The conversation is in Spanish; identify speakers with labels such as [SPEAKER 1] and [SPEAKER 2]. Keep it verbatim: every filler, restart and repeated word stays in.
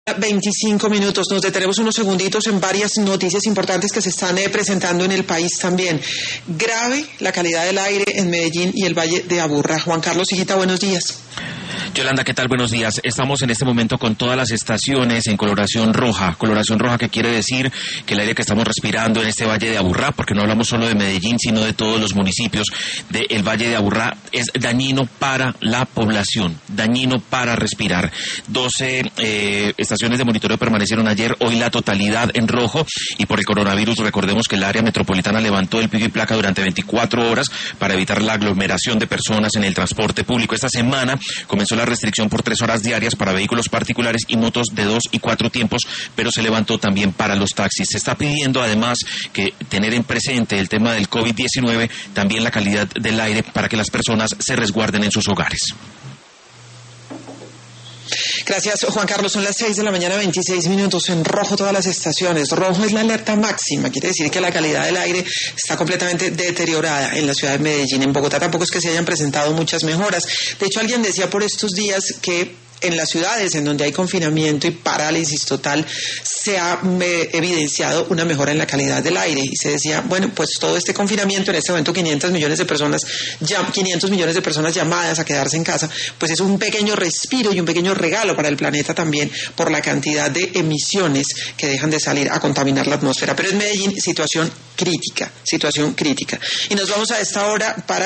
[SPEAKER 1] veinticinco minutos. Nos detenemos unos segunditos en varias noticias importantes que se están eh, presentando en el país también. Grave la calidad del aire en Medellín y el Valle de Aburrá. Juan Carlos Higuita, buenos días.
[SPEAKER 2] Yolanda, ¿qué tal? Buenos días. Estamos en este momento con todas las estaciones en coloración roja. Coloración roja que quiere decir que el aire que estamos respirando en este Valle de Aburrá, porque no hablamos solo de Medellín, sino de todos los municipios del Valle de Aburrá, es dañino para la población, dañino para respirar. doce eh, estaciones de monitoreo permanecieron ayer, hoy la totalidad en rojo, y por el coronavirus recordemos que el área metropolitana levantó el pico y placa durante veinticuatro horas para evitar la aglomeración de personas en el transporte público. Esta semana comenzó la restricción por tres horas diarias para vehículos particulares y motos de dos y cuatro tiempos, pero se levantó también para los taxis. Se está pidiendo además que tener en presente el tema del COVID diecinueve, también la calidad del aire para que las personas se resguarden en sus hogares.
[SPEAKER 1] Gracias, Juan Carlos. Son las seis de la mañana, veintiséis minutos. En rojo todas las estaciones. Rojo es la alerta máxima. Quiere decir que la calidad del aire está completamente deteriorada en la ciudad de Medellín. En Bogotá tampoco es que se hayan presentado muchas mejoras. De hecho, alguien decía por estos días que en las ciudades en donde hay confinamiento y parálisis total se ha eh, evidenciado una mejora en la calidad del aire, y se decía, bueno, pues todo este confinamiento, en este momento quinientos millones de personas, ya, quinientos millones de personas llamadas a quedarse en casa, pues es un pequeño respiro y un pequeño regalo para el planeta también por la cantidad de emisiones que dejan de salir a contaminar la atmósfera. Pero en Medellín, situación crítica, situación crítica. Y nos vamos a esta hora para